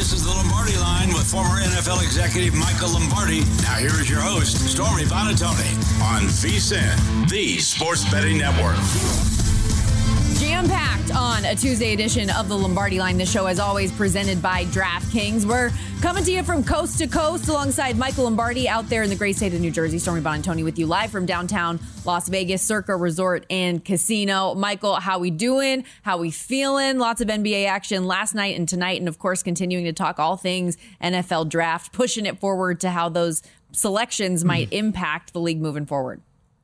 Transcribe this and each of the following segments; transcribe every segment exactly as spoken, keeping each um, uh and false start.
This is the Lombardi Line with former N F L executive Michael Lombardi. Now here is your host, Stormy Buonantony, on VSiN, the Sports Betting Network. Jam-packed on a Tuesday edition of the Lombardi Line. The show, as always, presented by DraftKings. We're coming to you from coast to coast alongside Michael Lombardi out there in the great state of New Jersey. Stormy Buonantony with you live from downtown Las Vegas, Circa Resort and Casino. Michael, how we doing? How we feeling? Lots of N B A action last night and tonight. And, of course, continuing to talk all things N F L draft, pushing it forward to how those selections might impact the league moving forward.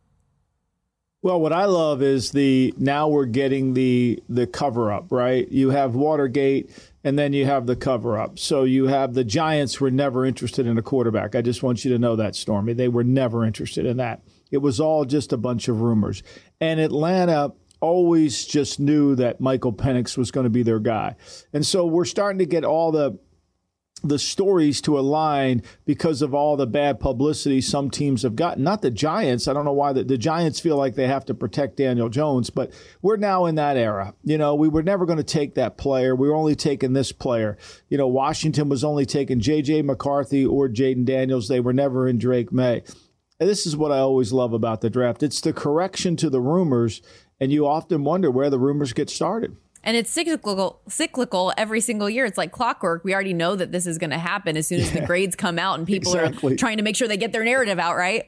Well, what I love is the now we're getting the the cover up, right? You have Watergate and then you have the cover up. So you have the Giants were never interested in a quarterback. I just want you to know that, Stormy. They were never interested in that. It was all just a bunch of rumors. And Atlanta always just knew that Michael Penix was going to be their guy. And so we're starting to get all the the stories to align because of all the bad publicity some teams have gotten. Not the Giants. I don't know why the, the Giants feel like they have to protect Daniel Jones, but we're now in that era. You know, we were never going to take that player. We were only taking this player. You know, Washington was only taking J J McCarthy or Jaden Daniels. They were never in Drake May. And this is what I always love about the draft. It's the correction to the rumors, and you often wonder where the rumors get started. And it's cyclical cyclical every single year. It's like clockwork. We already know that this is going to happen as soon as yeah. the grades come out and people exactly. are trying to make sure they get their narrative out, right?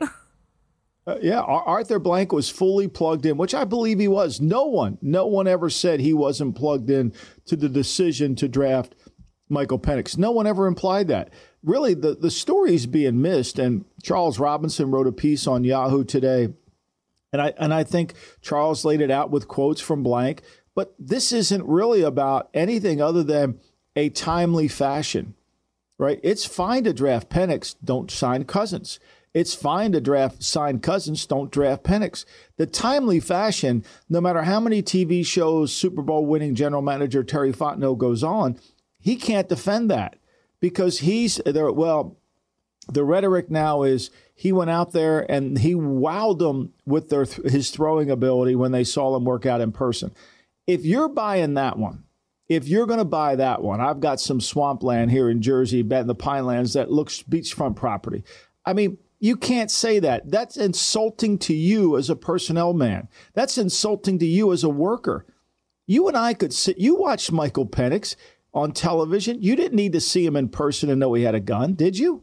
Uh, yeah, Arthur Blank was fully plugged in, which I believe he was. No one, no one ever said he wasn't plugged in to the decision to draft Michael Penix. No one ever implied that. Really, the, the story's being missed. And Charles Robinson wrote a piece on Yahoo today. And I, and I think Charles laid it out with quotes from Blank. But this isn't really about anything other than a timely fashion, right? It's fine to draft Penix, don't sign Cousins. It's fine to draft sign Cousins, don't draft Penix. The timely fashion, no matter how many T V shows Super Bowl winning general manager Terry Fontenot goes on, he can't defend that because he's there. Well, the rhetoric now is he went out there and he wowed them with their his throwing ability when they saw him work out in person. If you're buying that one, if you're going to buy that one, I've got some swampland here in Jersey, in the Pinelands, that looks beachfront property. I mean, you can't say that. That's insulting to you as a personnel man. That's insulting to you as a worker. You and I could sit. You watched Michael Penix on television. You didn't need to see him in person and know he had a gun, did you?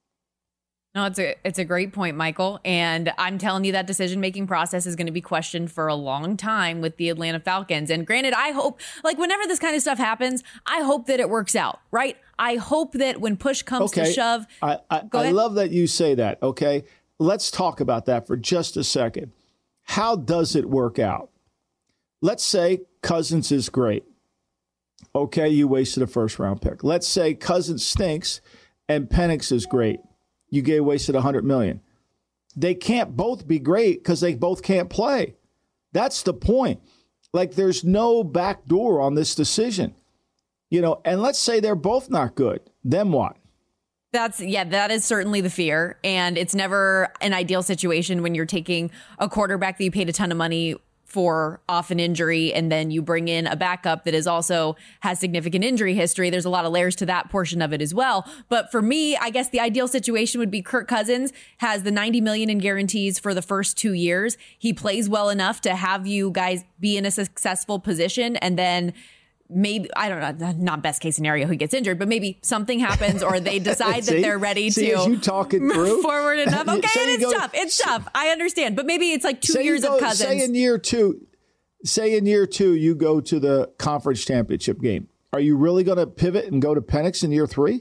No, it's a it's a great point, Michael. And I'm telling you that decision-making process is going to be questioned for a long time with the Atlanta Falcons. And granted, I hope, like, whenever this kind of stuff happens, I hope that it works out, right? I hope that when push comes okay. to shove. I, I, I love that you say that, okay? Let's talk about that for just a second. How does it work out? Let's say Cousins is great. Okay, you wasted a first-round pick. Let's say Cousins stinks and Penix is great. You gave wasted one hundred million dollars. They can't both be great because they both can't play. That's the point. Like, there's no back door on this decision. You know, and let's say they're both not good. Then what? That's, yeah, that is certainly the fear. And it's never an ideal situation when you're taking a quarterback that you paid a ton of money for off an injury, and then you bring in a backup that is also has significant injury history. There's a lot of layers to that portion of it as well. But for me, I guess the ideal situation would be Kirk Cousins has the ninety million in guarantees for the first two years. He plays well enough to have you guys be in a successful position, and then maybe, I don't know, not best case scenario, he gets injured, but maybe something happens or they decide see, that they're ready see, to you talk it move through? forward enough. Okay, and it's go, tough. It's tough. I understand. But maybe it's like two say years go, of Cousins. Say in year two, say in year two, you go to the conference championship game. Are you really going to pivot and go to Penix in year three?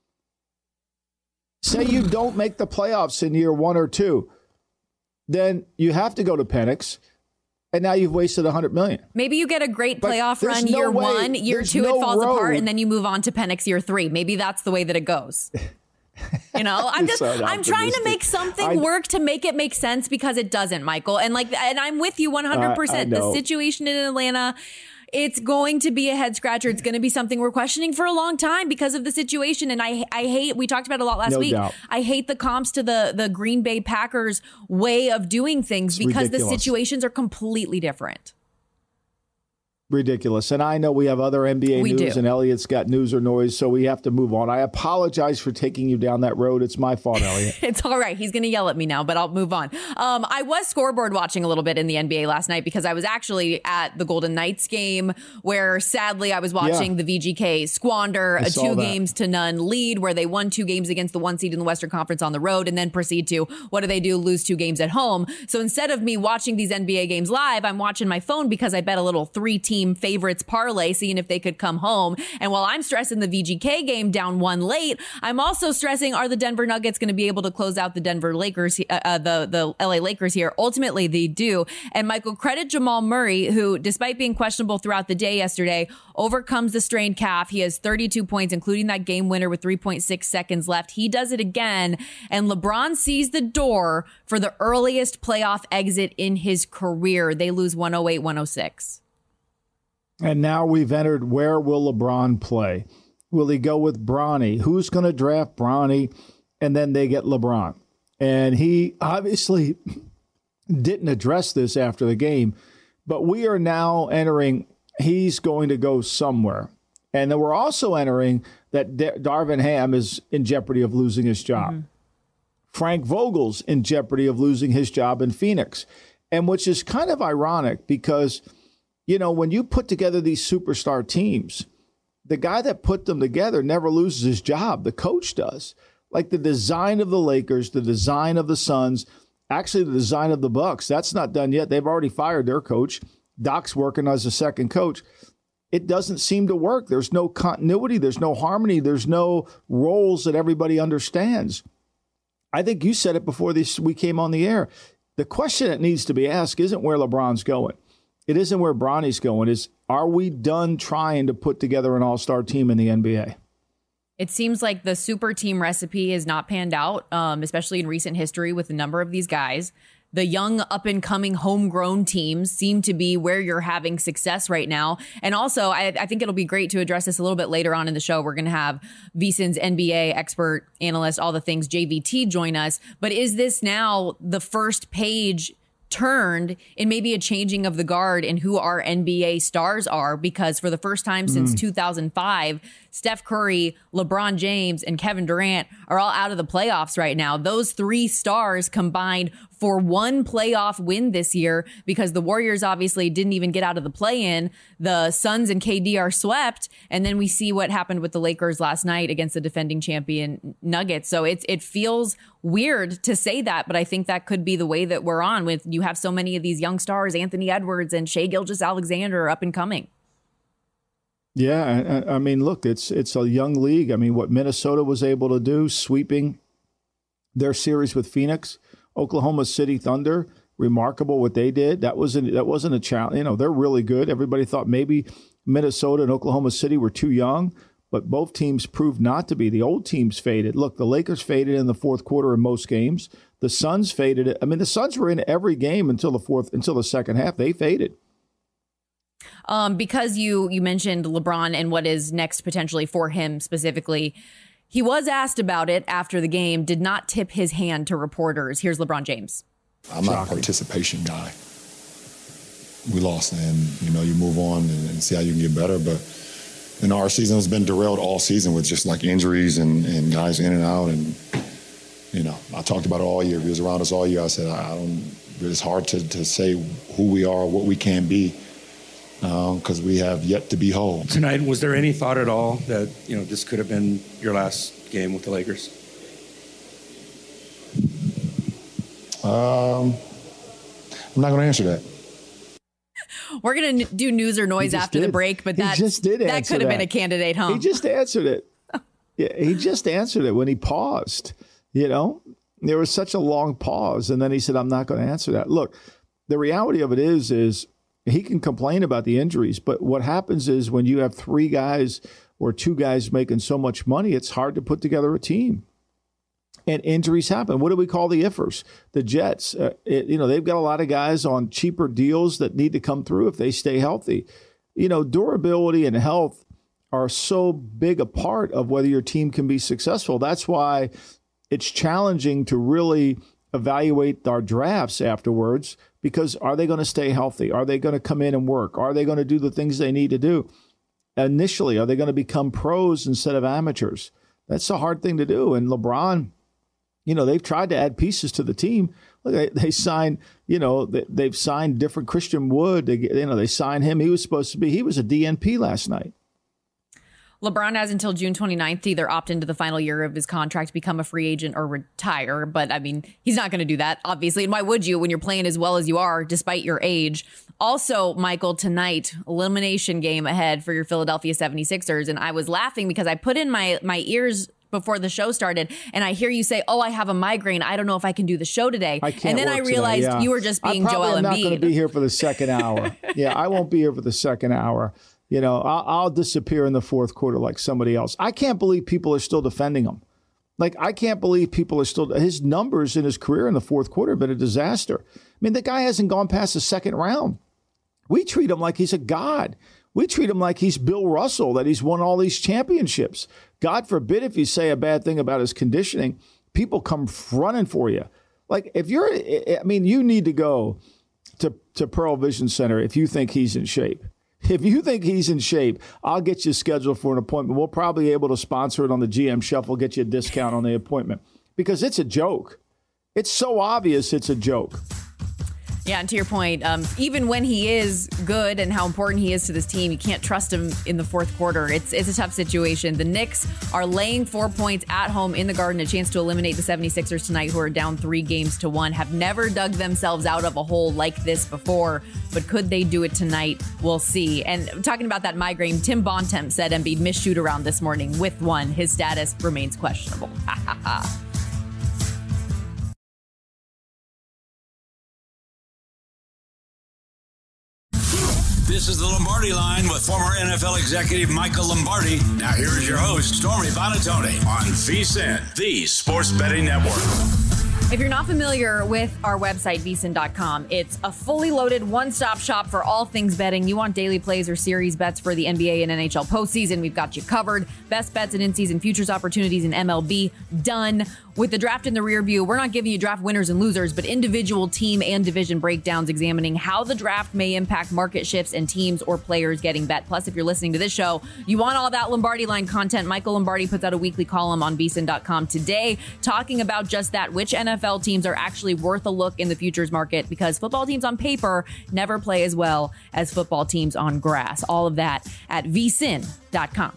Say you don't make the playoffs in year one or two. Then you have to go to Penix. And now you've wasted one hundred million dollars. Maybe you get a great but playoff run no year way, one, year two no it falls road. apart, and then you move on to Penix year three. Maybe that's the way that it goes. You know, I'm just, so I'm trying to make something I, work to make it make sense because it doesn't, Michael. And like, and I'm with you one hundred percent. The situation in Atlanta, it's going to be a head scratcher. It's going to be something we're questioning for a long time because of the situation. And I, I hate, we talked about it a lot last no week. Doubt. I hate the comps to the, the Green Bay Packers way of doing things it's because ridiculous. The situations are completely different. ridiculous. And I know we have other N B A we news, do. and Elliot's got news or noise, so we have to move on. I apologize for taking you down that road. It's my fault, Elliot. It's all right. He's going to yell at me now, but I'll move on. Um, I was scoreboard watching a little bit in the N B A last night because I was actually at the Golden Knights game where sadly I was watching Yeah. the V G K squander I a saw two that. games to none lead where they won two games against the one seed in the Western Conference on the road and then proceed to, what do they do? Lose two games at home. So instead of me watching these N B A games live, I'm watching my phone because I bet a little three team favorites parlay, seeing if they could come home. And while I'm stressing the V G K game down one late, I'm also stressing, are the Denver Nuggets going to be able to close out the Denver Lakers, uh, uh, the, the L A Lakers here? Ultimately, they do. And Michael, credit Jamal Murray, who, despite being questionable throughout the day yesterday, overcomes the strained calf. He has thirty-two points, including that game winner with three point six seconds left. He does it again. And LeBron sees the door for the earliest playoff exit in his career. They lose one oh eight one oh six. And now we've entered, where will LeBron play? Will he go with Bronny? Who's going to draft Bronny? And then they get LeBron. And he obviously didn't address this after the game, but we are now entering, he's going to go somewhere. And then we're also entering that Darvin Ham is in jeopardy of losing his job. Mm-hmm. Frank Vogel's in jeopardy of losing his job in Phoenix. And which is kind of ironic because, you know, when you put together these superstar teams, the guy that put them together never loses his job. The coach does. Like the design of the Lakers, the design of the Suns, actually the design of the Bucks. That's not done yet. They've already fired their coach. Doc's working as a second coach. It doesn't seem to work. There's no continuity. There's no harmony. There's no roles that everybody understands. I think you said it before this we came on the air. The question that needs to be asked isn't where LeBron's going. It isn't where Bronny's going. Is are we done trying to put together an all-star team in the N B A? It seems like the super team recipe is not panned out, um, especially in recent history with a number of these guys. The young up-and-coming homegrown teams seem to be where you're having success right now. And also, I, I think it'll be great to address this a little bit later on in the show. We're going to have VSiN's N B A expert, analyst, all the things, J V T, join us. But is this now the first page turned in maybe a changing of the guard in who our N B A stars are? Because for the first time mm. since two thousand five, Steph Curry, LeBron James, and Kevin Durant are all out of the playoffs right now. Those three stars combined for one playoff win this year because the Warriors obviously didn't even get out of the play-in. The Suns and K D are swept. And then we see what happened with the Lakers last night against the defending champion Nuggets. So it's, it feels weird to say that, but I think that could be the way that we're on with you have so many of these young stars, Anthony Edwards and Shai Gilgeous-Alexander up and coming. Yeah, I, I mean, look, it's it's a young league. I mean, what Minnesota was able to do, sweeping their series with Phoenix, Oklahoma City Thunder, remarkable what they did. That wasn't that wasn't a challenge. You know, they're really good. Everybody thought maybe Minnesota and Oklahoma City were too young, but both teams proved not to be. The old teams faded. Look, the Lakers faded in the fourth quarter in most games. The Suns faded. I mean, the Suns were in every game until the fourth, until the second half. They faded. Um, because you you mentioned LeBron and what is next potentially for him specifically. He was asked about it after the game, did not tip his hand to reporters. Here's LeBron James. I'm not a participation guy. We lost, and you know, you move on and, and see how you can get better. But you know, our season has been derailed all season with just like injuries and, and guys in and out. And you know, I talked about it all year. If he was around us all year, I said I don't. It's hard to, to say who we are, what we can be, because um, we have yet to be whole. Tonight, was there any thought at all that you know this could have been your last game with the Lakers? Um, I'm not going to answer that. We're going to do news or noise after did. the break, but he that just did that could have that. been a candidate, huh? He just answered it. Yeah, he just answered it when he paused. You know, there was such a long pause, and then he said, "I'm not going to answer that." Look, the reality of it is, is he can complain about the injuries, but what happens is when you have three guys or two guys making so much money, it's hard to put together a team. And injuries happen. What do we call the ifers? The Jets. Uh, it, you know, they've got a lot of guys on cheaper deals that need to come through if they stay healthy. You know, durability and health are so big a part of whether your team can be successful. That's why it's challenging to really evaluate our drafts afterwards Because are they going to stay healthy? Are they going to come in and work? Are they going to do the things they need to do? Initially, are they going to become pros instead of amateurs? That's a hard thing to do. And LeBron, you know, they've tried to add pieces to the team. Look, they, they signed, you know, they, they've signed different Christian Wood. They, you know, they signed him. He was supposed to be, he was a D N P last night. LeBron has until June twenty-ninth to either opt into the final year of his contract, become a free agent, or retire. But, I mean, he's not going to do that, obviously. And why would you when you're playing as well as you are, despite your age? Also, Michael, tonight, elimination game ahead for your Philadelphia seventy-sixers. And I was laughing because I put in my, my ears before the show started, and I hear you say, oh, I have a migraine. I don't know if I can do the show today. I can't and then I realized today, yeah. you were just being I Joel Embiid. I'm not going to be here for the second hour. Yeah, I won't be here for the second hour. You know, I'll, I'll disappear in the fourth quarter like somebody else. I can't believe people are still defending him. Like, I can't believe people are still – his numbers in his career in the fourth quarter have been a disaster. I mean, the guy hasn't gone past the second round. We treat him like he's a god. We treat him like he's Bill Russell, that he's won all these championships. God forbid if you say a bad thing about his conditioning, people come running for you. Like, if you're – I mean, you need to go to, to Pearl Vision Center if you think he's in shape. If you think he's in shape, I'll get you scheduled for an appointment. We'll probably be able to sponsor it on the G M Shuffle, get you a discount on the appointment, because it's a joke. It's so obvious it's a joke. Yeah, and to your point, um, even when he is good and how important he is to this team, you can't trust him in the fourth quarter. It's it's a tough situation. The Knicks are laying four points at home in the Garden, a chance to eliminate the seventy-sixers tonight, who are down three games to one. Have never dug themselves out of a hole like this before, but could they do it tonight? We'll see. And talking about that migraine, Tim Bontemps said Embiid missed shoot around this morning with one. His status remains questionable. Ha ha ha. This is the Lombardi Line with former N F L executive Michael Lombardi. Now here is your host, Stormy Buonantony, on VSiN, the Sports Betting Network. If you're not familiar with our website, V S I N dot com, it's a fully loaded one-stop shop for all things betting. You want daily plays or series bets for the N B A and N H L postseason, we've got you covered. Best bets and in-season futures opportunities in M L B, done. With the draft in the rear view, we're not giving you draft winners and losers, but individual team and division breakdowns examining how the draft may impact market shifts and teams or players getting bet. Plus, if you're listening to this show, you want all that Lombardi Line content. Michael Lombardi puts out a weekly column on V S I N dot com today talking about just that, which N F L teams are actually worth a look in the futures market, because football teams on paper never play as well as football teams on grass. All of that at V S I N dot com.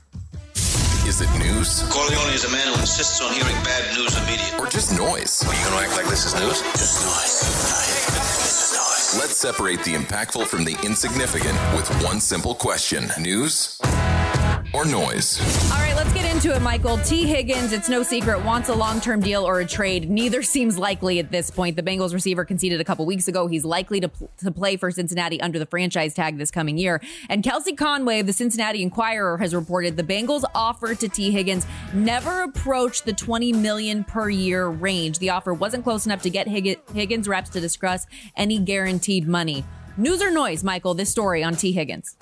Is it news? Corleone is a man who insists on hearing bad news immediately. Or just noise? Are you going to act like this is news? Just noise. This is noise. Let's separate the impactful from the insignificant with one simple question. News or noise? All right, let's get into it, Michael. T. Higgins, it's no secret, wants a long-term deal or a trade. Neither seems likely at this point. The Bengals receiver conceded a couple weeks ago he's likely to, pl- to play for Cincinnati under the franchise tag this coming year. And Kelsey Conway of the Cincinnati Enquirer has reported the Bengals' offer to T. Higgins never approached the twenty million dollars per year range. The offer wasn't close enough to get Hig- Higgins reps to discuss any guaranteed money. News or noise, Michael, this story on T. Higgins?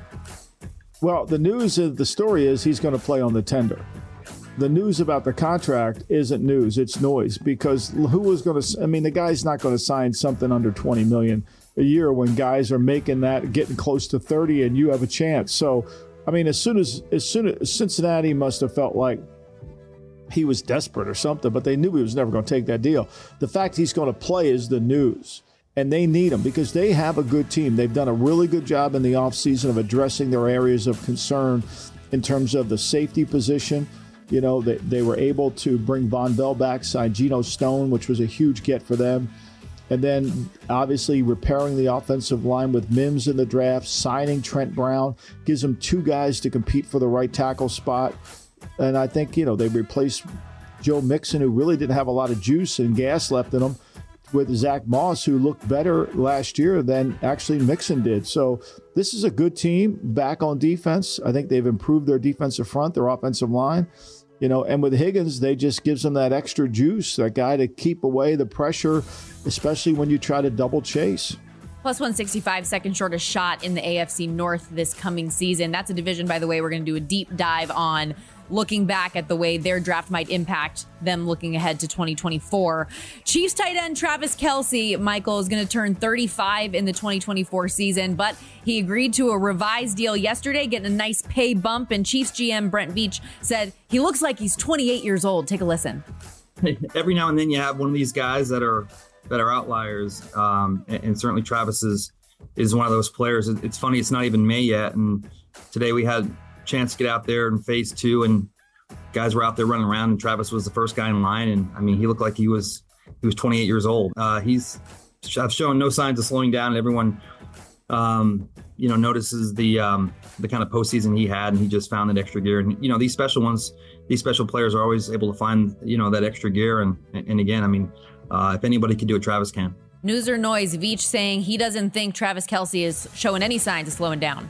Well, the news of the story is he's going to play on the tender. The news about the contract isn't news, it's noise, because who was going to, I mean, the guy's not going to sign something under twenty million dollars a year when guys are making that, getting close to thirty, and you have a chance. So, I mean, as soon as, as soon as Cincinnati must have felt like he was desperate or something, but they knew he was never going to take that deal. The fact he's going to play is the news. And they need him because they have a good team. They've done a really good job in the offseason of addressing their areas of concern in terms of the safety position. You know, they, they were able to bring Von Bell back, sign Geno Stone, which was a huge get for them. And then, obviously, repairing the offensive line with Mims in the draft, signing Trent Brown, gives them two guys to compete for the right tackle spot. And I think, you know, they replaced Joe Mixon, who really didn't have a lot of juice and gas left in him, with Zach Moss, who looked better last year than actually Mixon did. So this is a good team back on defense. I think they've improved their defensive front, their offensive line. You know, and with Higgins, they just gives them that extra juice, that guy to keep away the pressure, especially when you try to double chase. Plus one sixty-five, second shortest shot in the A F C North this coming season. That's a division, by the way, we're going to do a deep dive on looking back at the way their draft might impact them looking ahead to twenty twenty-four. Chiefs tight end Travis Kelce, Michael, is going to turn thirty-five in the twenty twenty-four season, but he agreed to a revised deal yesterday, getting a nice pay bump, and Chiefs G M Brent Veach said he looks like he's twenty-eight years old. Take a listen. Every now and then you have one of these guys that are that are outliers, um, and, and certainly Travis is, is one of those players. It's funny, it's not even May yet, and today we had a chance to get out there in phase two, and guys were out there running around, and Travis was the first guy in line, and I mean, he looked like he was he was twenty-eight years old. Uh, he's I've shown no signs of slowing down, and everyone um, you know notices the um, the kind of postseason he had, and he just found that extra gear. And you know, these special ones, these special players are always able to find you know that extra gear, and and again, I mean. Uh, if anybody can do it, Travis can. News or noise, Veach saying he doesn't think Travis Kelce is showing any signs of slowing down.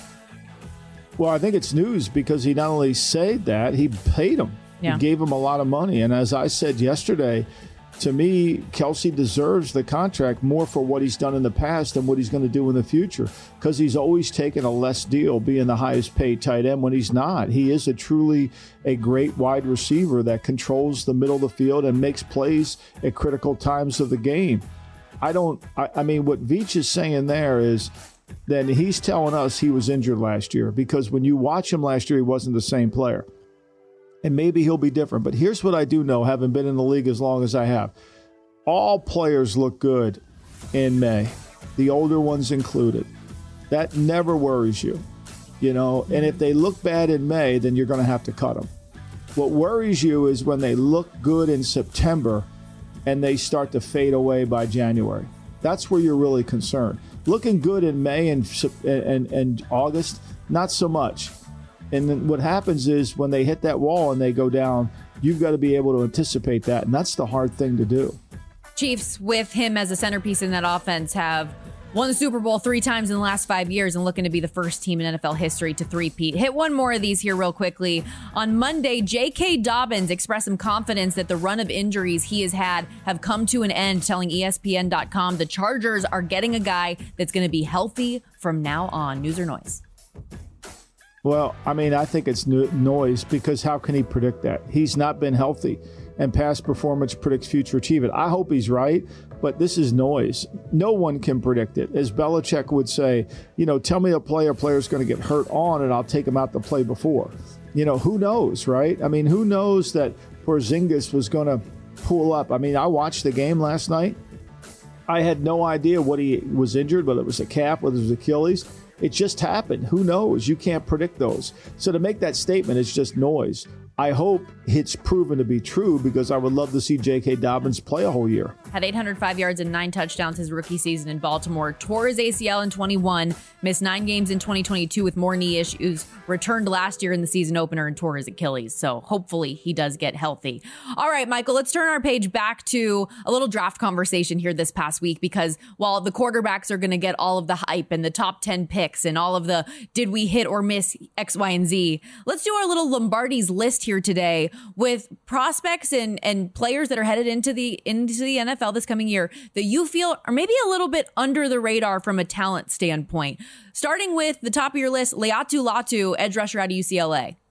Well, I think it's news because he not only said that, he paid him. Yeah. He gave him a lot of money. And as I said yesterday, to me, Kelce deserves the contract more for what he's done in the past than what he's going to do in the future, because he's always taken a less deal being the highest paid tight end when he's not. He is a truly a great wide receiver that controls the middle of the field and makes plays at critical times of the game. I don't, I, I mean, what Veach is saying there is then he's telling us he was injured last year, because when you watch him last year, he wasn't the same player. And maybe he'll be different. But here's what I do know, having been in the league as long as I have. All players look good in May, the older ones included. That never worries you, you know. And if they look bad in May, then you're going to have to cut them. What worries you is when they look good in September and they start to fade away by January. That's where you're really concerned. Looking good in May and, and, and August, not so much. And then what happens is when they hit that wall and they go down, you've got to be able to anticipate that. And that's the hard thing to do. Chiefs, with him as a centerpiece in that offense, have won the Super Bowl three times in the last five years and looking to be the first team in N F L history to three-peat. Hit one more of these here real quickly. On Monday, J K. Dobbins expressed some confidence that the run of injuries he has had have come to an end, telling E S P N dot com the Chargers are getting a guy that's going to be healthy from now on. News or noise? Well, I mean, I think it's noise, because how can he predict that? He's not been healthy, and past performance predicts future achievement. I hope he's right, but this is noise. No one can predict it. As Belichick would say, you know, tell me a player player's going to get hurt on, and I'll take him out to play before. You know, who knows, right? I mean, who knows that Porzingis was going to pull up? I mean, I watched the game last night. I had no idea what he was injured, whether it was a calf, whether it was Achilles. It just happened. Who knows? You can't predict those. So to make that statement, it's just noise. I hope it's proven to be true, because I would love to see J K. Dobbins play a whole year. Had eight hundred five yards and nine touchdowns his rookie season in Baltimore. Tore his A C L in twenty-one. Missed nine games in twenty twenty-two with more knee issues. Returned last year in the season opener and tore his Achilles. So hopefully he does get healthy. All right, Michael, let's turn our page back to a little draft conversation here this past week, because while the quarterbacks are going to get all of the hype and the top ten picks and all of the did we hit or miss X, Y, and Z, let's do our little Lombardi's list here today with prospects and, and players that are headed into the into the N F L this coming year that you feel are maybe a little bit under the radar from a talent standpoint. Starting with the top of your list, Laiatu Latu, edge rusher out of U C L A.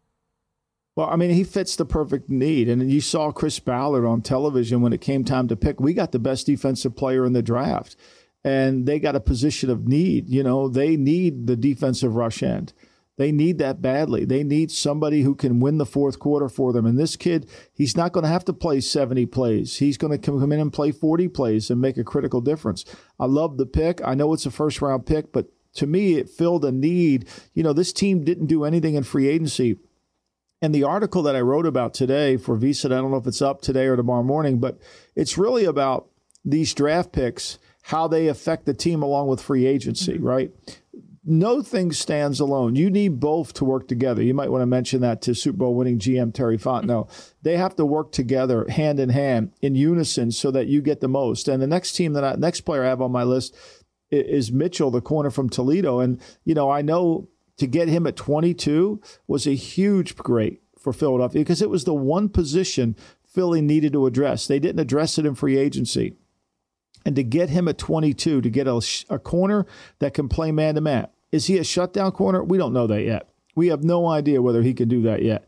Well, I mean, he fits the perfect need. And you saw Chris Ballard on television when it came time to pick. We got the best defensive player in the draft, and they got a position of need. You know, they need the defensive rush end. They need that badly. They need somebody who can win the fourth quarter for them. And this kid, he's not going to have to play seventy plays. He's going to come in and play forty plays and make a critical difference. I love the pick. I know it's a first-round pick, but to me, it filled a need. You know, this team didn't do anything in free agency. And the article that I wrote about today for V S I N, I don't know if it's up today or tomorrow morning, but it's really about these draft picks, how they affect the team along with free agency, mm-hmm. right? No thing stands alone. You need both to work together. You might want to mention that to Super Bowl winning G M Terry Fontenot. They have to work together hand in hand in unison so that you get the most. And the next team that I, next player I have on my list is Mitchell, the corner from Toledo. And, you know, I know to get him at twenty-two was a huge great for Philadelphia, because it was the one position Philly needed to address. They didn't address it in free agency. And to get him at twenty-two, to get a, a corner that can play man-to-man. Is he a shutdown corner? We don't know that yet. We have no idea whether he can do that yet.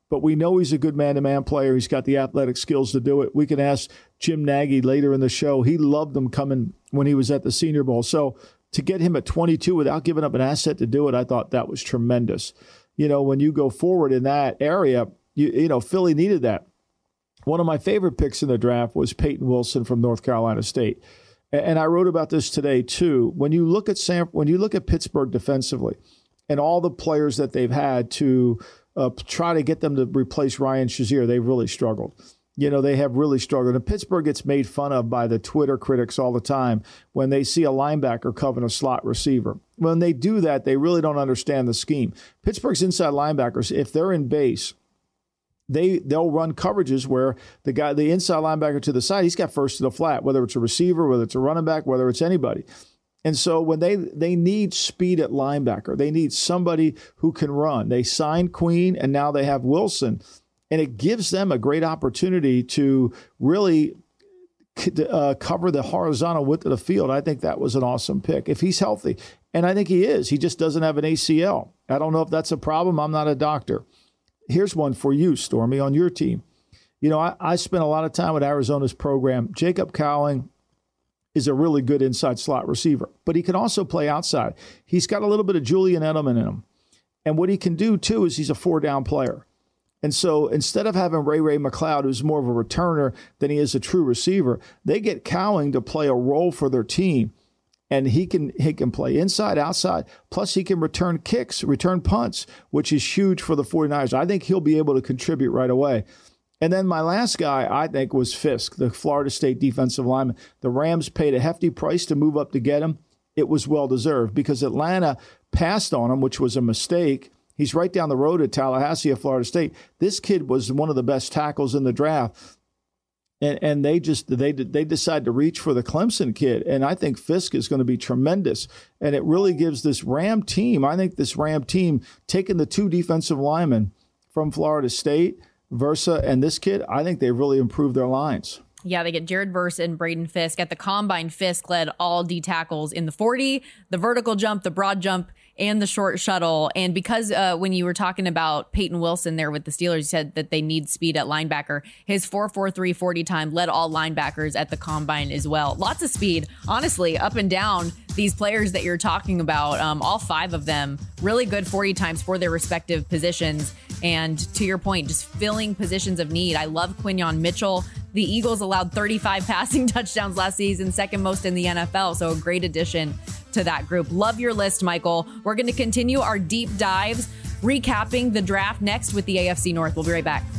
but we know he's a good man-to-man player. He's got the athletic skills to do it. We can ask Jim Nagy later in the show. He loved him coming when he was at the Senior Bowl. So to get him at twenty-two without giving up an asset to do it, I thought that was tremendous. You know, when you go forward in that area, you, you know, Philly needed that. One of my favorite picks in the draft was Peyton Wilson from North Carolina State. And I wrote about this today, too. When you look at Sam, when you look at Pittsburgh defensively and all the players that they've had to uh, try to get them to replace Ryan Shazier, they've really struggled. You know, they have really struggled. And Pittsburgh gets made fun of by the Twitter critics all the time when they see a linebacker covering a slot receiver. When they do that, they really don't understand the scheme. Pittsburgh's inside linebackers, if they're in base, They, they'll run coverages where the guy, the inside linebacker to the side, he's got first to the flat, whether it's a receiver, whether it's a running back, whether it's anybody. And so when they they need speed at linebacker, they need somebody who can run. They signed Queen, and now they have Wilson. And it gives them a great opportunity to really uh, cover the horizontal width of the field. I think that was an awesome pick if he's healthy. And I think he is. He just doesn't have an A C L. I don't know if that's a problem. I'm not a doctor. Here's one for you, Stormy, on your team. You know, I, I spent a lot of time with Arizona's program. Jacob Cowling is a really good inside slot receiver, but he can also play outside. He's got a little bit of Julian Edelman in him. And what he can do, too, is he's a four-down player. And so instead of having Ray Ray McCloud, who's more of a returner than he is a true receiver, they get Cowling to play a role for their team. And he can he can play inside, outside, plus he can return kicks, return punts, which is huge for the 49ers. I think he'll be able to contribute right away. And then my last guy, I think, was Fisk, the Florida State defensive lineman. The Rams paid a hefty price to move up to get him. It was well-deserved because Atlanta passed on him, which was a mistake. He's right down the road at Tallahassee at Florida State. This kid was one of the best tackles in the draft. And and they just they they decide to reach for the Clemson kid, and I think Fisk is going to be tremendous. And it really gives this Ram team. I think this Ram team taking the two defensive linemen from Florida State, Versa, and this kid. I think they really improved their lines. Yeah, they get Jared Verse and Braden Fisk. At the Combine, Fisk led all D tackles in the forty, the vertical jump, the broad jump, and the short shuttle. And because uh, when you were talking about Peyton Wilson there with the Steelers, you said that they need speed at linebacker. His four four three forty time led all linebackers at the Combine as well. Lots of speed, honestly, up and down. These players that you're talking about, um, all five of them, really good forty times for their respective positions. And to your point, just filling positions of need. I love Quinyon Mitchell. The Eagles allowed thirty-five passing touchdowns last season, second most in the N F L. So a great addition to that group. Love your list, Michael. We're going to continue our deep dives, recapping the draft next with the A F C North. We'll be right back.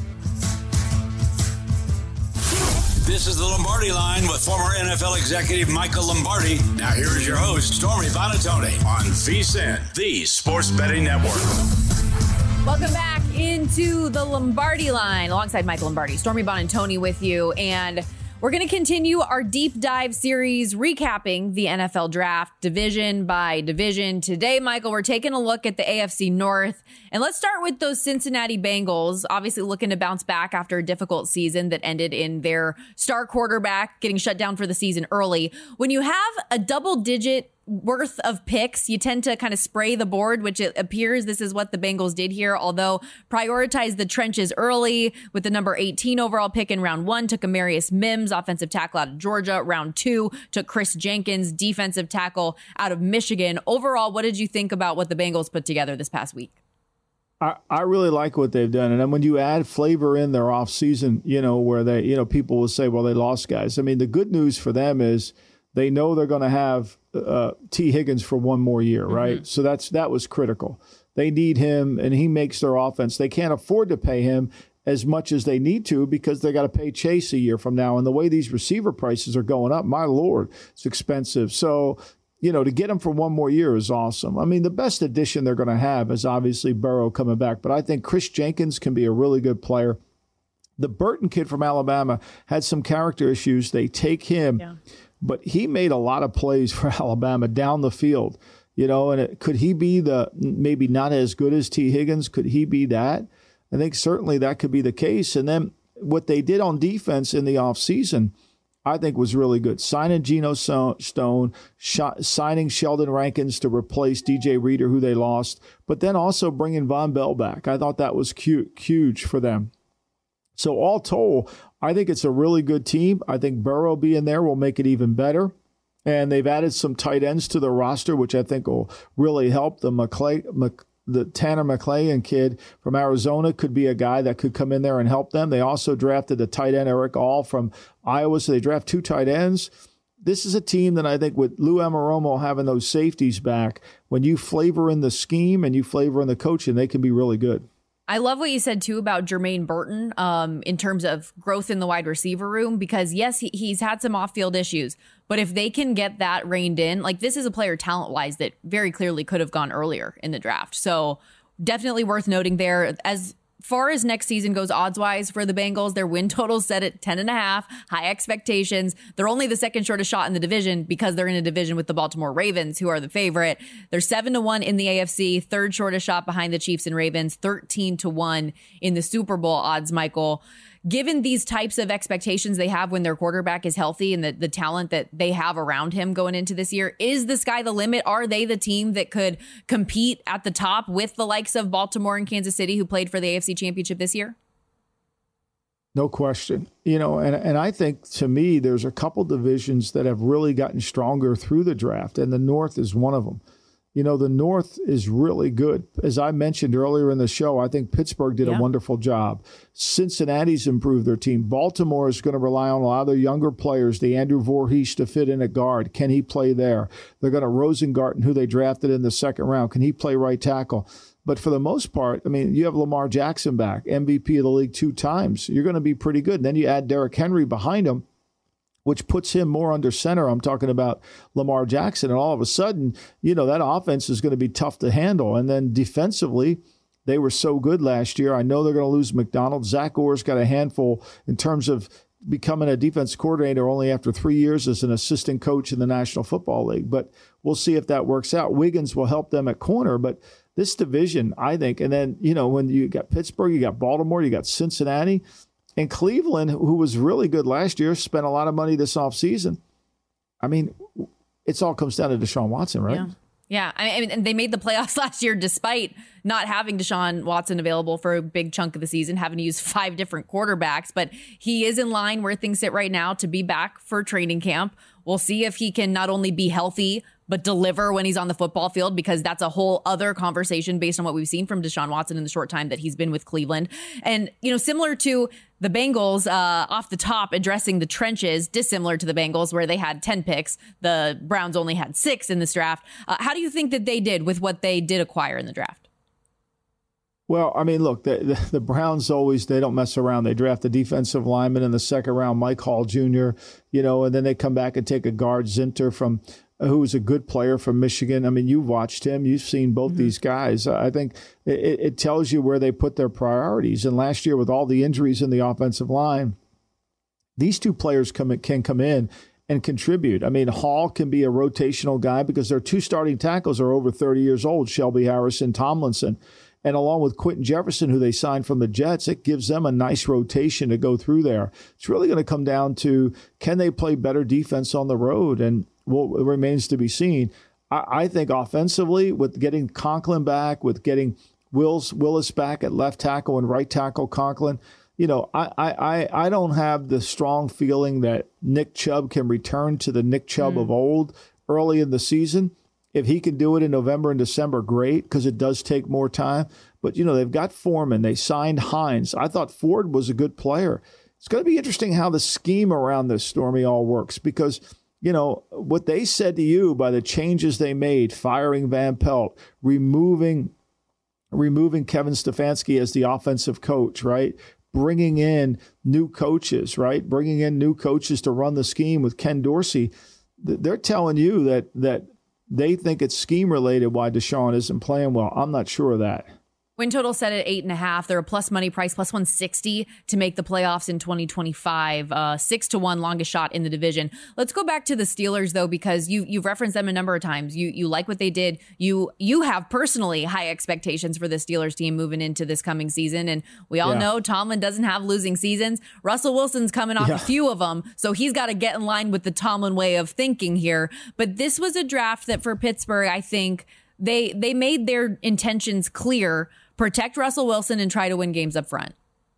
This is the Lombardi Line with former N F L executive Michael Lombardi. Now here is your host, Stormy Buonantony, on VSiN, the Sports Betting Network. Welcome back into the Lombardi Line alongside Michael Lombardi, Stormy Buonantony with you. And we're going to continue our deep dive series recapping the N F L draft division by division. Today, Michael, we're taking a look at the A F C North. And let's start with those Cincinnati Bengals, obviously looking to bounce back after a difficult season that ended in their star quarterback getting shut down for the season early. When you have a double digit worth of picks, you tend to kind of spray the board, which it appears this is what the Bengals did here, although prioritize the trenches early with the number eighteen overall pick in round one, took Amarius Mims, offensive tackle out of Georgia. Round two, took Chris Jenkins, defensive tackle out of Michigan. Overall, what did you think about what the Bengals put together this past week? I, I really like what they've done. And then when you add flavor in their offseason, you know, where they, you know, people will say, well, they lost guys. I mean, the good news for them is they know they're going to have uh, T. Higgins for one more year, right? Mm-hmm. So that's that was critical. They need him, and he makes their offense. They can't afford to pay him as much as they need to because they got to pay Chase a year from now. And the way these receiver prices are going up, my Lord, it's expensive. So, you know, to get him for one more year is awesome. I mean, the best addition they're going to have is obviously Burrow coming back, but I think Chris Jenkins can be a really good player. The Burton kid from Alabama had some character issues. They take him. Yeah. But he made a lot of plays for Alabama down the field, you know, and it, could he be the maybe not as good as T. Higgins? Could he be that? I think certainly that could be the case. And then what they did on defense in the offseason I think was really good. Signing Geno Stone, sh- signing Sheldon Rankins to replace D J Reader, who they lost, but then also bringing Von Bell back. I thought that was cute, huge for them. So all told, I think it's a really good team. I think Burrow being there will make it even better. And they've added some tight ends to the roster, which I think will really help. The McClay, Mc, the Tanner McClain kid from Arizona could be a guy that could come in there and help them. They also drafted a tight end, Eric All from Iowa, so they draft two tight ends. This is a team that I think with Lou Anarumo having those safeties back, when you flavor in the scheme and you flavor in the coaching, they can be really good. I love what you said, too, about Jermaine Burton um, in terms of growth in the wide receiver room, because, yes, he, he's had some off-field issues, but if they can get that reined in, like this is a player talent-wise that very clearly could have gone earlier in the draft. So definitely worth noting there. As far as next season goes odds-wise for the Bengals, their win total set at ten and a half, high expectations. They're only the second shortest shot in the division because they're in a division with the Baltimore Ravens, who are the favorite. They're seven to one in the A F C, third shortest shot behind the Chiefs and Ravens, thirteen to one in the Super Bowl odds, Michael. Given these types of expectations they have when their quarterback is healthy and the, the talent that they have around him going into this year, is the sky the limit? Are they the team that could compete at the top with the likes of Baltimore and Kansas City, who played for the A F C Championship this year? No question. You know, and, and I think, to me, there's a couple divisions that have really gotten stronger through the draft, and the North is one of them. You know, the North is really good. As I mentioned earlier in the show, I think Pittsburgh did yeah. a wonderful job. Cincinnati's improved their team. Baltimore is going to rely on a lot of their younger players, the Andrew Voorhees, to fit in at guard. Can he play there? They're going to Rosengarten, who they drafted in the second round. Can he play right tackle? But for the most part, I mean, you have Lamar Jackson back, M V P of the league two times. You're going to be pretty good. And then you add Derrick Henry behind him, which puts him more under center. I'm talking about Lamar Jackson. And all of a sudden, you know, that offense is going to be tough to handle. And then defensively, they were so good last year. I know they're going to lose McDonald. Zach Orr's got a handful in terms of becoming a defense coordinator only after three years as an assistant coach in the National Football League. But we'll see if that works out. Wiggins will help them at corner. But this division, I think, and then, you know, when you got Pittsburgh, you got Baltimore, you got Cincinnati, and Cleveland, who was really good last year, spent a lot of money this offseason. I mean, it all comes down to Deshaun Watson, right? Yeah. Yeah, I mean, and they made the playoffs last year despite not having Deshaun Watson available for a big chunk of the season, having to use five different quarterbacks. But he is in line where things sit right now to be back for training camp. We'll see if he can not only be healthy, but deliver when he's on the football field, because that's a whole other conversation based on what we've seen from Deshaun Watson in the short time that he's been with Cleveland. And, you know, similar to the Bengals uh, off the top addressing the trenches, dissimilar to the Bengals where they had ten picks, the Browns only had six in this draft. Uh, how do you think that they did with what they did acquire in the draft? Well, I mean, look, the, the, the Browns always, they don't mess around. They draft a defensive lineman in the second round, Mike Hall Junior, you know, and then they come back and take a guard, Zinter, from who was a good player from Michigan. I mean, you've watched him. You've seen both mm-hmm. these guys. I think it, it tells you where they put their priorities. And last year, with all the injuries in the offensive line, these two players come, can come in and contribute. I mean, Hall can be a rotational guy because their two starting tackles are over thirty years old, Shelby Harris and Tomlinson. And along with Quentin Jefferson, who they signed from the Jets, it gives them a nice rotation to go through there. It's really going to come down to, can they play better defense on the road? And well, it remains to be seen. I, I think offensively, with getting Conklin back, with getting Wills, Willis back at left tackle and right tackle Conklin, you know, I, I, I don't have the strong feeling that Nick Chubb can return to the Nick Chubb mm. of old early in the season. If he can do it in November and December, great, because it does take more time. But, you know, they've got Foreman. They signed Hines. I thought Ford was a good player. It's going to be interesting how the scheme around this, Stormy, all works, because, you know, what they said to you by the changes they made, firing Van Pelt, removing removing Kevin Stefanski as the offensive coach, right? Bringing in new coaches, right? Bringing in new coaches to run the scheme with Ken Dorsey. They're telling you that that they think it's scheme related why Deshaun isn't playing well. I'm not sure of that. Win total set at eight and a half. They're a plus money price, plus one sixty to make the playoffs in twenty twenty-five. Uh, six to one longest shot in the division. Let's go back to the Steelers though, because you you've referenced them a number of times. You you like what they did. You you have personally high expectations for the Steelers team moving into this coming season, and we all yeah. know Tomlin doesn't have losing seasons. Russell Wilson's coming off yeah. a few of them, so he's got to get in line with the Tomlin way of thinking here. But this was a draft that for Pittsburgh, I think they they made their intentions clear. Protect Russell Wilson and try to win games up front.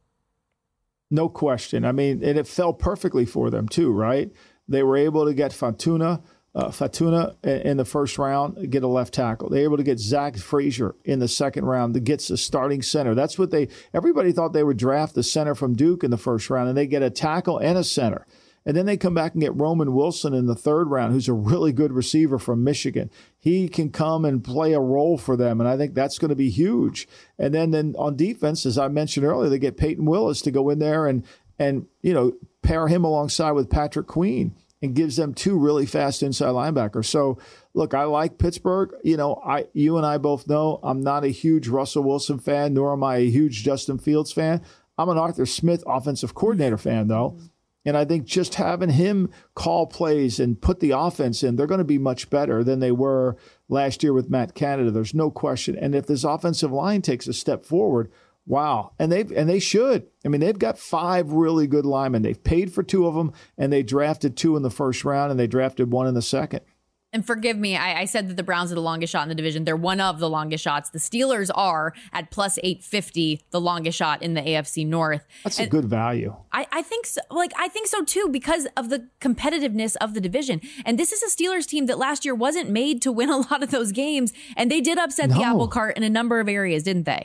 No question. I mean, and it fell perfectly for them too, right? They were able to get Fortuna, uh, Fortuna in the first round, get a left tackle. They were able to get Zach Frazier in the second round to get the starting center. That's what they, everybody thought they would draft the center from Duke in the first round, and they get a tackle and a center. And then they come back and get Roman Wilson in the third round, who's a really good receiver from Michigan. He can come and play a role for them, and I think that's going to be huge. And then, then on defense, as I mentioned earlier, they get Peyton Willis to go in there and, and you know, pair him alongside with Patrick Queen and gives them two really fast inside linebackers. So, look, I like Pittsburgh. You know, I you and I both know I'm not a huge Russell Wilson fan, nor am I a huge Justin Fields fan. I'm an Arthur Smith offensive coordinator fan, though. And I think just having him call plays and put the offense in, they're going to be much better than they were last year with Matt Canada. There's no question. And if this offensive line takes a step forward, wow. And they and they should. I mean, they've got five really good linemen. They've paid for two of them, and they drafted two in the first round, and they drafted one in the second. And forgive me, I, I said that the Browns are the longest shot in the division. They're one of the longest shots. The Steelers are at plus eight fifty, the longest shot in the A F C North. That's and a good value. I, I think so. Like, I think so too, because of the competitiveness of the division. And this is a Steelers team that last year wasn't made to win a lot of those games. And they did upset no. the apple cart in a number of areas, didn't they?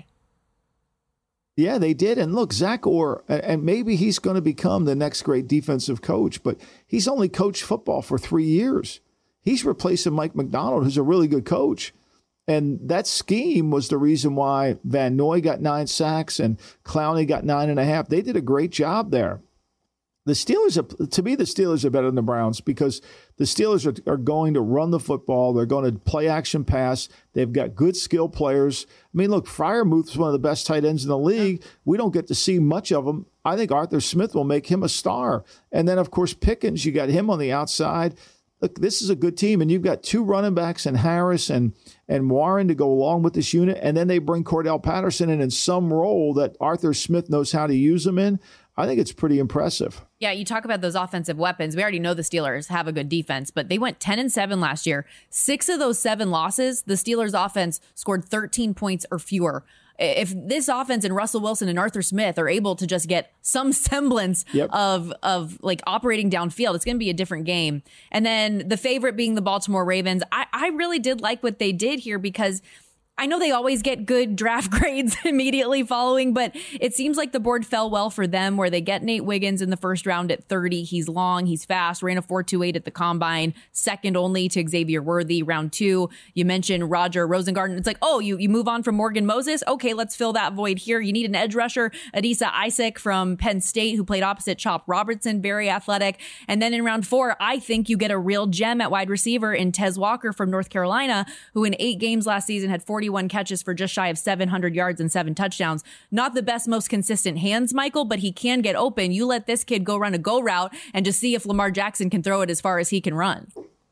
Yeah, they did. And look, Zach Orr, and maybe he's going to become the next great defensive coach, but he's only coached football for three years. He's replacing Mike McDonald, who's a really good coach. And that scheme was the reason why Van Noy got nine sacks and Clowney got nine and a half. They did a great job there. The Steelers, are, to me, the Steelers are better than the Browns because the Steelers are, are going to run the football. They're going to play action pass. They've got good skill players. I mean, look, Freiermuth's one of the best tight ends in the league. We don't get to see much of him. I think Arthur Smith will make him a star. And then, of course, Pickens, you got him on the outside. Look, this is a good team, and you've got two running backs in Harris and, and Warren to go along with this unit, and then they bring Cordell Patterson in in some role that Arthur Smith knows how to use him in. I think it's pretty impressive. Yeah, you talk about those offensive weapons. We already know the Steelers have a good defense, but they went ten and seven last year. Six of those seven losses, the Steelers offense scored thirteen points or fewer. If this offense and Russell Wilson and Arthur Smith are able to just get some semblance yep. of of like operating downfield, it's going to be a different game. And then the favorite being the Baltimore Ravens. I, I really did like what they did here because I know they always get good draft grades immediately following, but it seems like the board fell well for them where they get Nate Wiggins in the first round at thirty. He's long, he's fast, ran a four two eight at the combine, second only to Xavier Worthy. Round two, you mentioned Roger Rosengarten. It's like, oh, you, you move on from Morgan Moses? Okay, let's fill that void here. You need an edge rusher, Adisa Isaac from Penn State, who played opposite Chop Robertson, very athletic. And then in round four, I think you get a real gem at wide receiver in Tez Walker from North Carolina, who in eight games last season had forty-one catches for just shy of seven hundred yards and seven touchdowns. Not the best, most consistent hands, Michael, but he can get open. You let this kid go run a go route and just see if Lamar Jackson can throw it as far as he can run.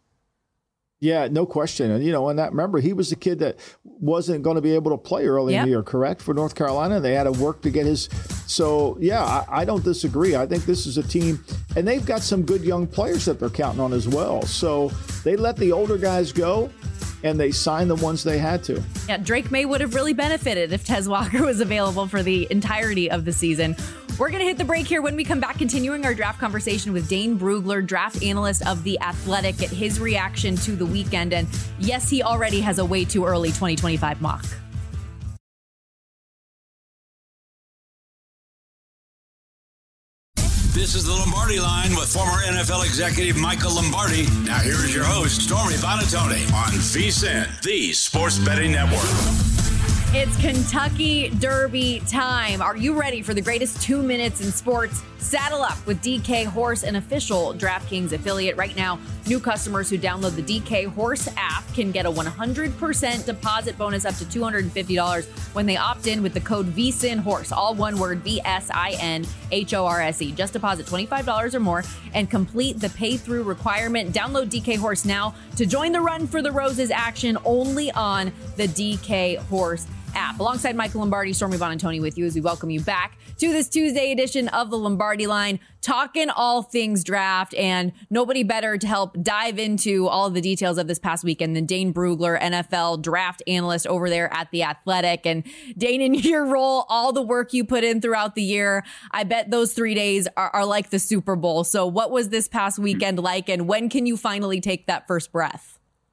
Yeah, no question. And, you know, and that, remember, he was the kid that wasn't going to be able to play early yep. in the year, correct? For North Carolina, they had to work to get his. So, yeah, I, I don't disagree. I think this is a team, and they've got some good young players that they're counting on as well. So they let the older guys go, and they signed the ones they had to. Yeah, Drake May would have really benefited if Tez Walker was available for the entirety of the season. We're going to hit the break here. When we come back, continuing our draft conversation with Dane Brugler, draft analyst of The Athletic, get his reaction to the weekend. And yes, he already has a way too early twenty twenty-five mock. This is the Lombardi Line with former N F L executive Michael Lombardi. Now here is your host, Stormy Buonantony on V S I N, the Sports Betting Network. It's Kentucky Derby time. Are you ready for the greatest two minutes in sports? Saddle up with D K Horse, an official DraftKings affiliate. Right now, new customers who download the D K Horse app can get a one hundred percent deposit bonus up to two hundred fifty dollars when they opt in with the code V S I N Horse, all one word, V S I N H O R S E. Just deposit twenty-five dollars or more and complete the pay-through requirement. Download D K Horse now to join the Run for the Roses action only on the D K Horse app. Alongside Michael Lombardi, Stormy Buonantony with you as we welcome you back to this Tuesday edition of the Lombardi Line, talking all things draft, and nobody better to help dive into all of the details of this past weekend than Dane Brugler, N F L draft analyst over there at The Athletic. And Dane, in your role, all the work you put in throughout the year, I bet those three days are, are like the Super Bowl. So what was this past weekend like, and when can you finally take that first breath?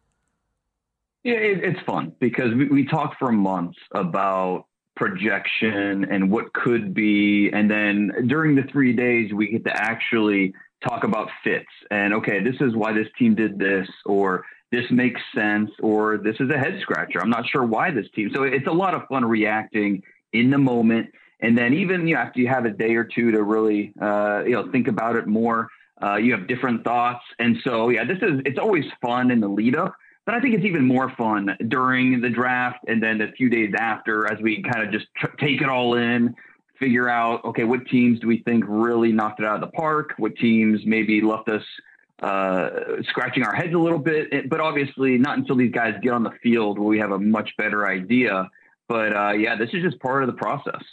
Yeah, it, it's fun because we, we talked for months about projection and what could be. And then during the three days, we get to actually talk about fits and, okay, this is why this team did this, or this makes sense, or this is a head scratcher. I'm not sure why this team. So it's a lot of fun reacting in the moment. And then even, you know, after you have a day or two to really, uh, you know, think about it more, uh, you have different thoughts. And so, yeah, this is, it's always fun in the lead up. But I think it's even more fun during the draft and then a few days after as we kind of just tr- take it all in, figure out, okay, what teams do we think really knocked it out of the park? What teams maybe left us uh, scratching our heads a little bit? But obviously not until these guys get on the field will we have a much better idea. But uh, yeah, this is just part of the process.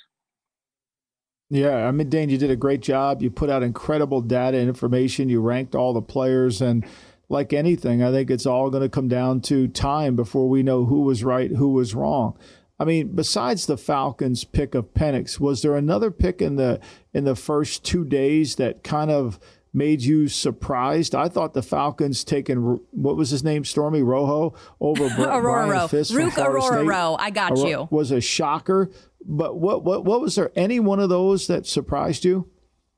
Yeah, I mean, Dane, you did a great job. You put out incredible data and information. You ranked all the players, and like anything, I think it's all going to come down to time before we know who was right, who was wrong. I mean, besides the Falcons' pick of Penix, was there another pick in the in the first two days that kind of made you surprised? I thought the Falcons taking, what was his name, Stormy Rojo over Aurora Brian Rowe. Fisk Rook Aurora Rowe. I got Aurora, you. Was a shocker. But what what what was there any one of those that surprised you?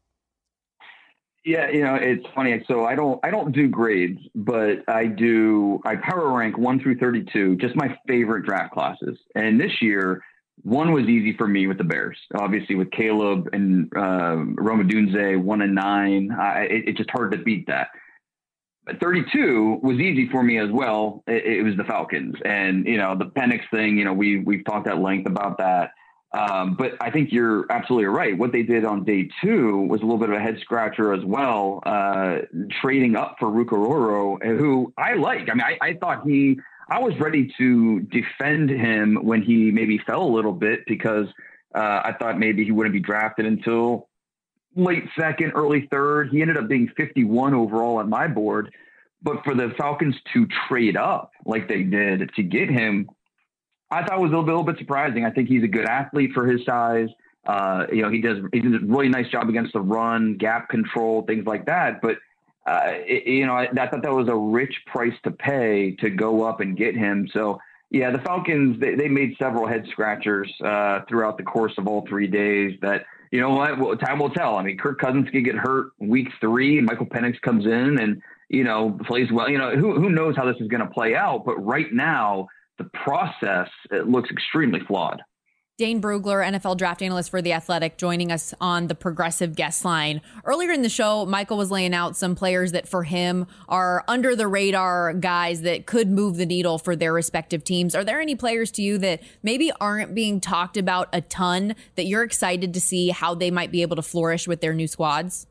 Yeah, you know, it's funny. So I don't, I don't do grades, but I do, I power rank one through thirty-two, just my favorite draft classes. And this year, one was easy for me with the Bears, obviously with Caleb and uh, Rome Odunze, one and nine. I, it, it's just hard to beat that. But thirty-two was easy for me as well. It, it was the Falcons, and you know, the Penix thing. You know, we we've talked at length about that. Um, but I think you're absolutely right. What they did on day two was a little bit of a head scratcher as well, uh, trading up for Rook Aurora, who I like. I mean, I, I thought he, I was ready to defend him when he maybe fell a little bit because uh, I thought maybe he wouldn't be drafted until late second, early third. He ended up being fifty-one overall on my board. But for the Falcons to trade up like they did to get him, I thought it was a little, a little bit surprising. I think he's a good athlete for his size. Uh, you know, he does, he does a really nice job against the run, gap control, things like that. But, uh, it, you know, I, I thought that was a rich price to pay to go up and get him. So, yeah, the Falcons, they, they made several head scratchers uh, throughout the course of all three days that, you know what, well, time will tell. I mean, Kirk Cousins can get hurt week three, and Michael Penix comes in and, you know, plays well. You know, who, who knows how this is going to play out. But right now, the process, it looks extremely flawed. Dane Brugler, N F L draft analyst for The Athletic, joining us on the Progressive guest line. Earlier in the show, Michael was laying out some players that for him are under the radar guys that could move the needle for their respective teams. Are there any players to you that maybe aren't being talked about a ton that you're excited to see how they might be able to flourish with their new squads?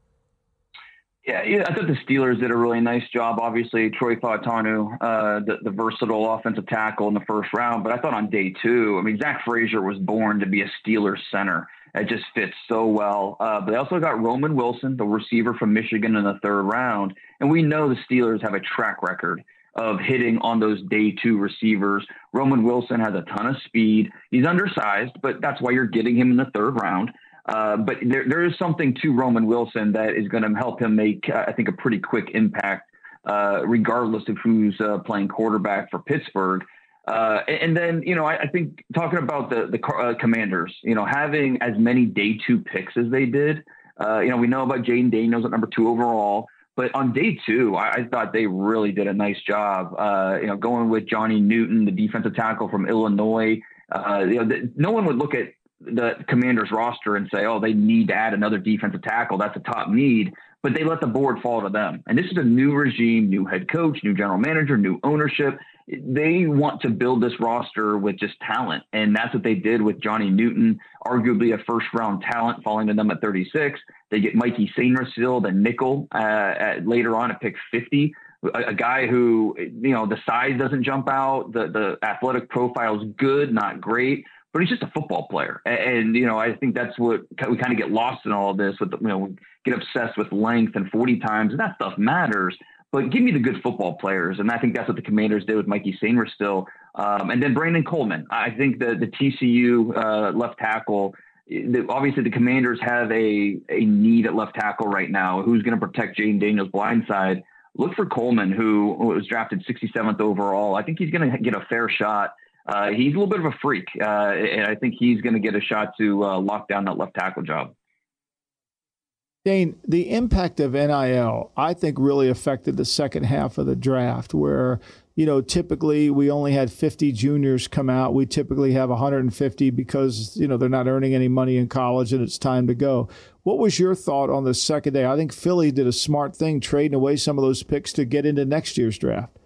Yeah, yeah, I thought the Steelers did a really nice job. Obviously, Troy Fautanu, uh, the, the versatile offensive tackle in the first round. But I thought on day two, I mean, Zach Frazier was born to be a Steelers center. It just fits so well. Uh, but they also got Roman Wilson, the receiver from Michigan, in the third round. And we know the Steelers have a track record of hitting on those day two receivers. Roman Wilson has a ton of speed. He's undersized, but that's why you're getting him in the third round. Uh, but there, there is something to Roman Wilson that is going to help him make, uh, I think, a pretty quick impact, uh, regardless of who's uh, playing quarterback for Pittsburgh. Uh, and, and then, you know, I, I think talking about the, the uh, Commanders, you know, having as many day two picks as they did, uh, you know, we know about Jaden Daniels at number two overall. But on day two, I, I thought they really did a nice job, uh, you know, going with Johnny Newton, the defensive tackle from Illinois. Uh, you know, the, no one would look at the Commanders roster and say, oh, they need to add another defensive tackle. That's a top need. But they let the board fall to them. And this is a new regime, new head coach, new general manager, new ownership. They want to build this roster with just talent. And that's what they did with Johnny Newton, arguably a first round talent, falling to them at thirty-six. They get Mikey Sainrisfield, the nickel, uh, at, later on at pick fifty. A, a guy who, you know, the size doesn't jump out. The, the athletic profile is good, not great, but he's just a football player. And, and, you know, I think that's what we kind of get lost in all of this with, the, you know, we get obsessed with length and forty times, and that stuff matters. But give me the good football players. And I think that's what the Commanders did with Mikey Sainrisfield. Um, and then Brandon Coleman. I think the, the T C U uh, left tackle, the, obviously the Commanders have a, a need at left tackle right now. Who's going to protect Jaden Daniels' blindside? Look for Coleman, who was drafted sixty-seventh overall. I think he's going to get a fair shot. Uh, he's a little bit of a freak, uh, and I think he's going to get a shot to uh, lock down that left tackle job. Dane, the impact of N I L, I think, really affected the second half of the draft where, you know, typically we only had fifty juniors come out. We typically have one hundred fifty because, you know, they're not earning any money in college and it's time to go. What was your thought on the second day? I think Philly did a smart thing trading away some of those picks to get into next year's draft.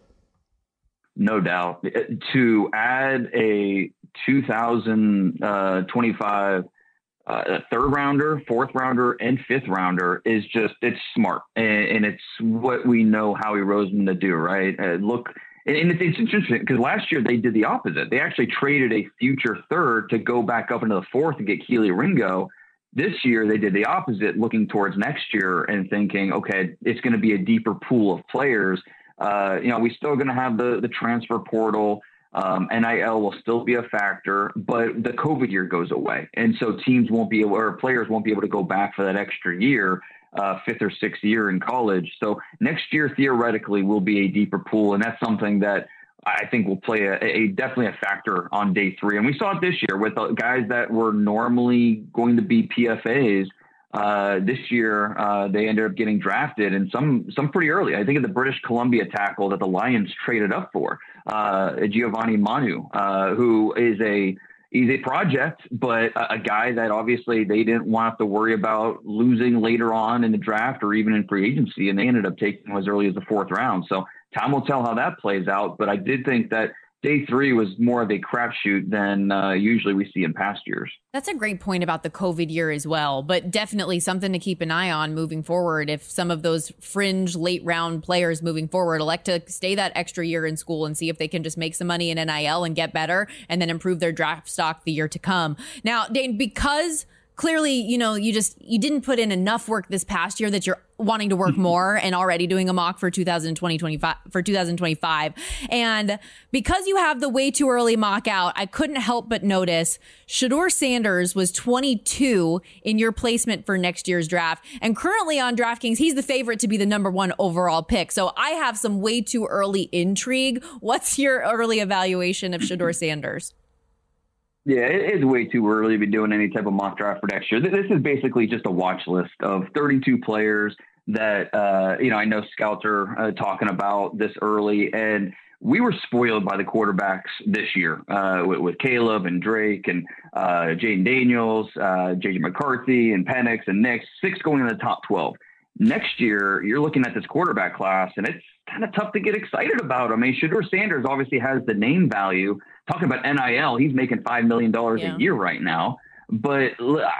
No doubt. To add a two thousand twenty-five uh, a third rounder, fourth rounder, and fifth rounder is just, it's smart. And, and it's what we know Howie Roseman to do, right? Uh, look, and, and it's, it's interesting because last year they did the opposite. They actually traded a future third to go back up into the fourth and get Keely Ringo. This year they did the opposite, looking towards next year and thinking, okay, it's going to be a deeper pool of players. Uh, you know, we still going to have the, the transfer portal. Um, N I L will still be a factor, but the COVID year goes away. And so teams won't be able, or players won't be able to go back for that extra year, uh, fifth or sixth year in college. So next year, theoretically, will be a deeper pool. And that's something that I think will play a, a definitely a factor on day three. And we saw it this year with the guys that were normally going to be P F As. Uh, this year, uh, they ended up getting drafted, and some some pretty early. I think of the British Columbia tackle that the Lions traded up for, uh, Giovanni Manu, uh, who is a he's a project, but a, a guy that obviously they didn't want to worry about losing later on in the draft or even in free agency, and they ended up taking him as early as the fourth round. So time will tell how that plays out. But I did think that day three was more of a crapshoot than uh, usually we see in past years. That's a great point about the COVID year as well, but definitely something to keep an eye on moving forward. If some of those fringe late round players moving forward elect to stay that extra year in school and see if they can just make some money in N I L and get better and then improve their draft stock the year to come. Now, Dane, because clearly, you know, you just you didn't put in enough work this past year that you're wanting to work more and already doing a mock for two thousand twenty, twenty-five for two thousand twenty-five. And because you have the way too early mock out, I couldn't help but notice Shedeur Sanders was twenty-two in your placement for next year's draft. And currently on DraftKings, he's the favorite to be the number one overall pick. So I have some way too early intrigue. What's your early evaluation of Shedeur Sanders? Yeah, it is way too early to be doing any type of mock draft for next year. This is basically just a watch list of thirty-two players that, uh, you know, I know scouts are uh, talking about this early, and we were spoiled by the quarterbacks this year uh, with, with Caleb and Drake and uh, Jaden Daniels, uh, J J McCarthy and Penix and Nix, six going in the top twelve. Next year, you're looking at this quarterback class, and it's kind of tough to get excited about. I mean, Shedeur Sanders obviously has the name value. Talking about N I L, he's making five million dollars yeah. a year right now. But,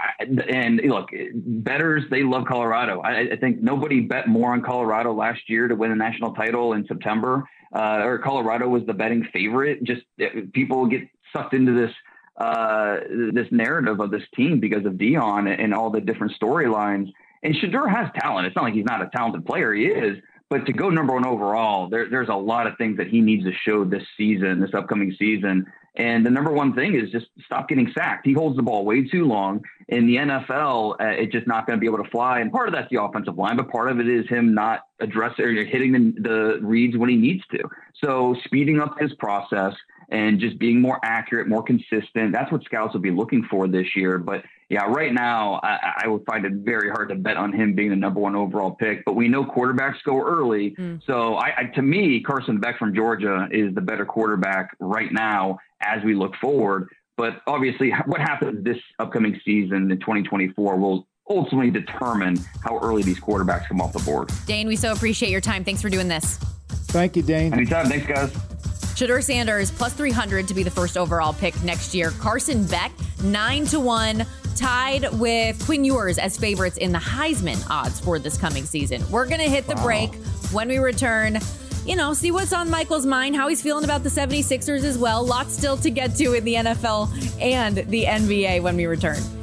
and look, bettors, they love Colorado. I, I think nobody bet more on Colorado last year to win a national title in September, uh, or Colorado was the betting favorite. Just people get sucked into this uh, this narrative of this team because of Dion and all the different storylines. And Shedeur has talent. It's not like he's not a talented player. He is. But to go number one overall, there, there's a lot of things that he needs to show this season, this upcoming season. And the number one thing is just stop getting sacked. He holds the ball way too long. In the N F L, uh, it's just not going to be able to fly. And part of that's the offensive line, but part of it is him not addressing or hitting the, the reads when he needs to. So speeding up his process and just being more accurate, more consistent, that's what scouts will be looking for this year. But yeah, right now, I, I would find it very hard to bet on him being the number one overall pick. But we know quarterbacks go early. Mm. So I, I, to me, Carson Beck from Georgia is the better quarterback right now as we look forward. But obviously, what happens this upcoming season in twenty twenty-four will ultimately determine how early these quarterbacks come off the board. Dane, we so appreciate your time. Thanks for doing this. Thank you, Dane. Anytime. Thanks, guys. Shedeur Sanders, plus three hundred to be the first overall pick next year. Carson Beck, nine to one, tied with Quinn Ewers as favorites in the Heisman odds for this coming season. We're going to hit the wow. break. When we return, you know, see what's on Michael's mind, how he's feeling about the seventy-sixers as well. Lots still to get to in the N F L and the N B A when we return.